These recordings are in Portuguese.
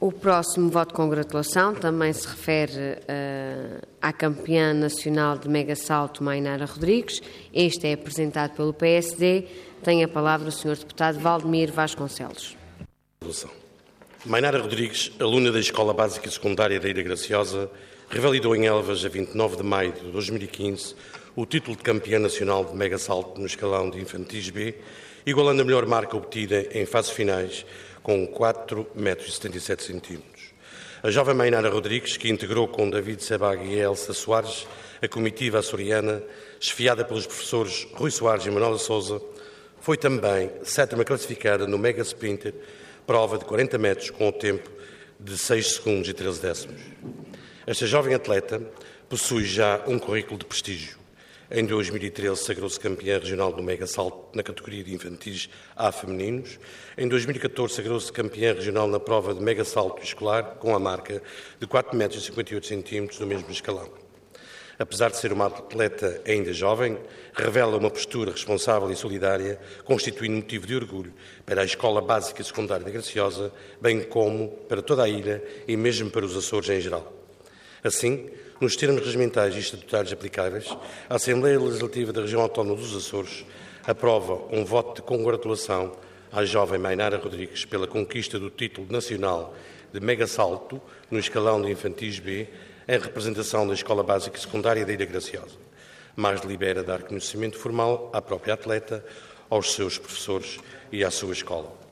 O próximo voto de congratulação também se refere à campeã nacional de mega salto, Mainara Rodrigues. Este é apresentado pelo PSD. Tem a palavra o Sr. Deputado Valdemir Vasconcelos. Mainara Rodrigues, aluna da Escola Básica e Secundária da Ilha Graciosa, revalidou em Elvas, a 29 de maio de 2015, o título de campeã nacional de mega salto no escalão de infantis B, igualando a melhor marca obtida em fases finais, com 4,77 m. A jovem Mainara Rodrigues, que integrou com David Sebag e Elsa Soares a comitiva açoriana, esfiada pelos professores Rui Soares e Manuela Sousa, foi também 7ª classificada no Mega Sprinter, prova de 40 metros com o tempo de 6 segundos e 13 décimos. Esta jovem atleta possui já um currículo de prestígio. Em 2013 sagrou-se campeã regional do mega salto na categoria de infantis A femininos. Em 2014 sagrou-se campeã regional na prova de mega salto escolar com a marca de 4,58 m no mesmo escalão. Apesar de ser uma atleta ainda jovem, revela uma postura responsável e solidária, constituindo motivo de orgulho para a Escola Básica e Secundária da Graciosa, bem como para toda a ilha e mesmo para os Açores em geral. Assim, nos termos regimentais e estatutários aplicáveis, a Assembleia Legislativa da Região Autónoma dos Açores aprova um voto de congratulação à jovem Mainara Rodrigues pela conquista do título nacional de mega salto no escalão de infantis B, em representação da Escola Básica e Secundária da Ilha Graciosa. Mais delibera dar conhecimento formal à própria atleta, aos seus professores e à sua escola.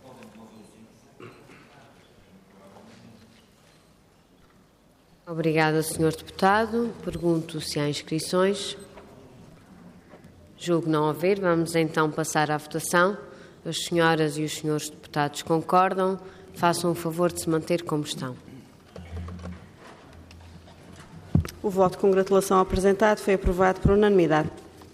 Obrigada, Sr. Deputado. Pergunto se há inscrições. Julgo não haver. Vamos então passar à votação. As senhoras e os senhores deputados concordam. Façam o favor de se manter como estão. O voto de congratulação apresentado foi aprovado por unanimidade.